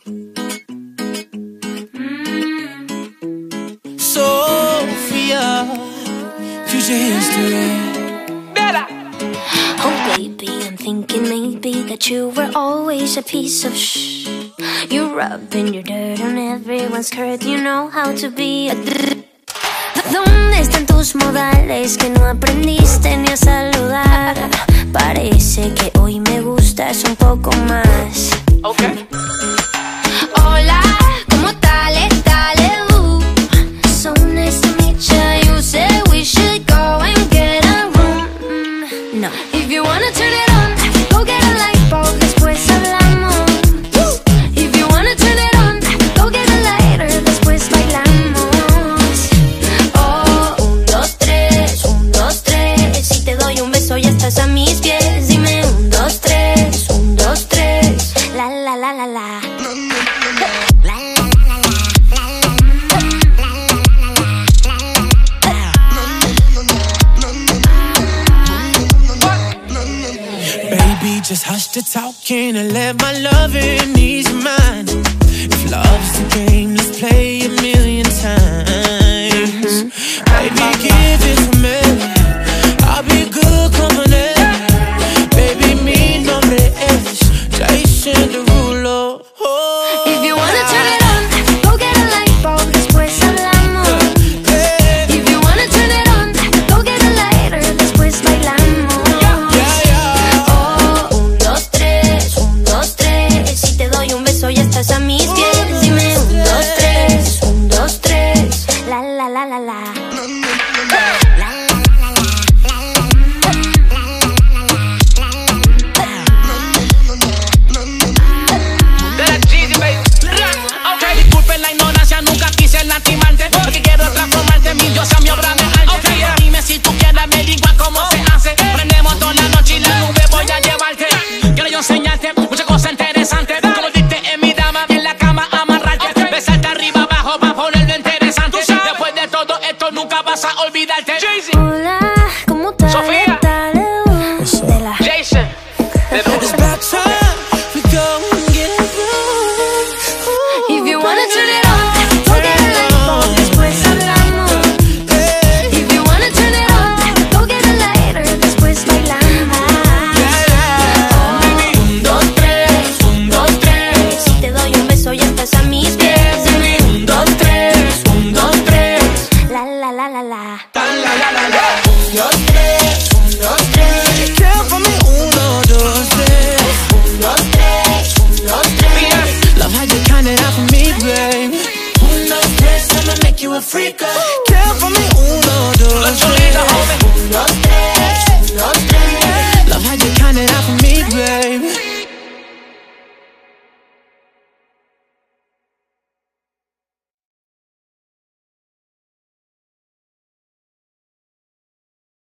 Sophia, future history. Bella. Oh baby, I'm thinking maybe that you were always a piece of shh. You're rubbing your dirt on everyone's skirt. You know how to be a ¿Dónde están tus modales que no aprendiste ni a saludar? Parece que hoy me gustas un poco más. Okay. Hola, ¿cómo tal? So nice to meet you. You said we should go and get a room. No. If you wanna turn it on, go get a light bulb, después hablamos. If you wanna turn it on, go get a lighter, después bailamos. Oh, 1, 2, 3, 1, 2, 3. Si te doy un beso ya estás a mis pies. Dime 1, 2, 3, 1, 2, 3. La la la la la. Just hush the talking and let my loving ease your mind. If love's the game, let's play a million times. Baby, give it to me. I'll be good company. Baby, mi nombre es Jason Derulo. Oh, if you wanna turn it on, go get a light bulb, después hablamos. If you wanna turn it on, go get a lighter, después bailamos. Ya estás a mis pies, dime 1, 2, 3, 1, 2, 3, la la la la la. Disculpen la ignorancia, nunca quise lastimarte, porque quiero transformarte mi diosa, mi obra de arte. Dime si tú quieres, averigua cómo se hace. Prendemos toda la noche y la nube voy a llevarte. Quiero yo enseñarte muchas cosas interesantes. Nunca vas a olvidarte. Hola, ¿cómo tal? Sofía. Jason. It's about time we go and get a room. If you wanna turn it on, go get a light bulb, después hablamos. If you wanna turn it on, go get a lighter, después bailamos. 1, 2, 3, 1, 2, 3. Si te doy un beso ya estás a mis pies. Dime 1, 2, 3, 1, 2, 3. La la la la la. 1, 2, 3, 1, 2, 3. Count for me, 1, 2, 3. 1, 2, 3, 1, 2, 3. Love how you count it out for me, babe. 1, 2, 3, I'ma make you a freak. Count for me, 1, 2, 3. 1, 2, 3.